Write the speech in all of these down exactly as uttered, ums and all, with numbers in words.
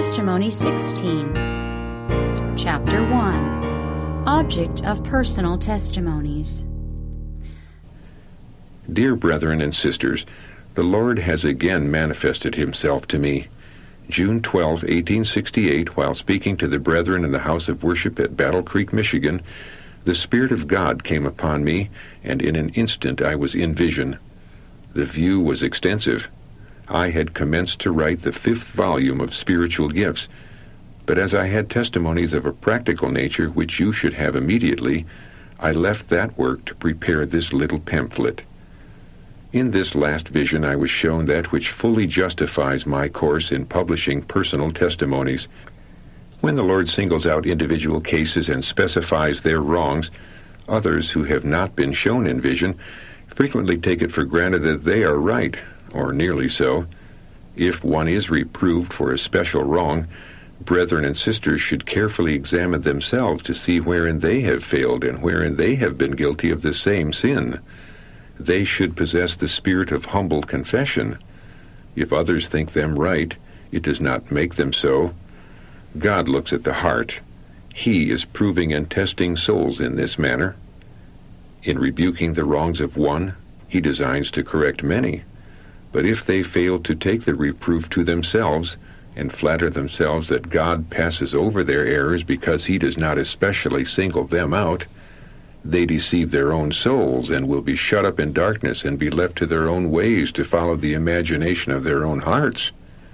Testimony sixteen. Chapter one. Object of Personal Testimonies. Dear brethren and sisters, the Lord has again manifested himself to me. June twelfth, eighteen sixty-eight, while speaking to the brethren in the house of worship at Battle Creek, Michigan, the Spirit of God came upon me, and in an instant I was in vision. The view was extensive. I had commenced to write the fifth volume of Spiritual Gifts, but as I had testimonies of a practical nature which you should have immediately, I left that work to prepare this little pamphlet. In this last vision I was shown that which fully justifies my course in publishing personal testimonies. When the Lord singles out individual cases and specifies their wrongs, others who have not been shown in vision frequently take it for granted that they are right, or nearly so. If one is reproved for a special wrong, brethren and sisters should carefully examine themselves to see wherein they have failed and wherein they have been guilty of the same sin. They should possess the spirit of humble confession. If others think them right, it does not make them so. God looks at the heart. He is proving and testing souls in this manner. In rebuking the wrongs of one, he designs to correct many. But if they fail to take the reproof to themselves, and flatter themselves that God passes over their errors because he does not especially single them out, they deceive their own souls and will be shut up in darkness and be left to their own ways to follow the imagination of their own hearts.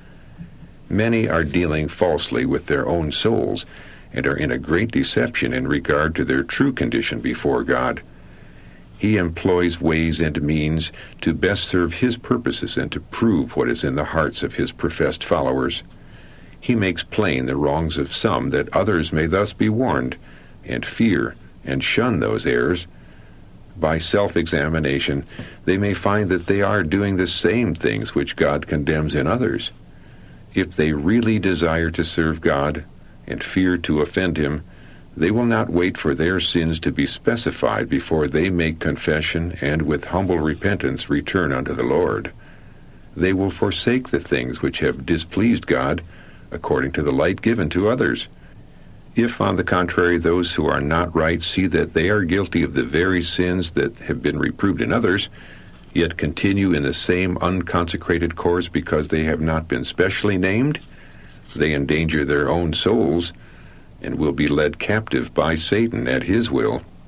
Many are dealing falsely with their own souls and are in a great deception in regard to their true condition before God. He employs ways and means to best serve his purposes and to prove what is in the hearts of his professed followers. He makes plain the wrongs of some, that others may thus be warned, and fear and shun those errors. By self-examination, they may find that they are doing the same things which God condemns in others. If they really desire to serve God and fear to offend him, they will not wait for their sins to be specified before they make confession and with humble repentance return unto the Lord. They will forsake the things which have displeased God according to the light given to others. If, on the contrary, those who are not right see that they are guilty of the very sins that have been reproved in others, yet continue in the same unconsecrated course because they have not been specially named, they endanger their own souls and will be led captive by Satan at his will.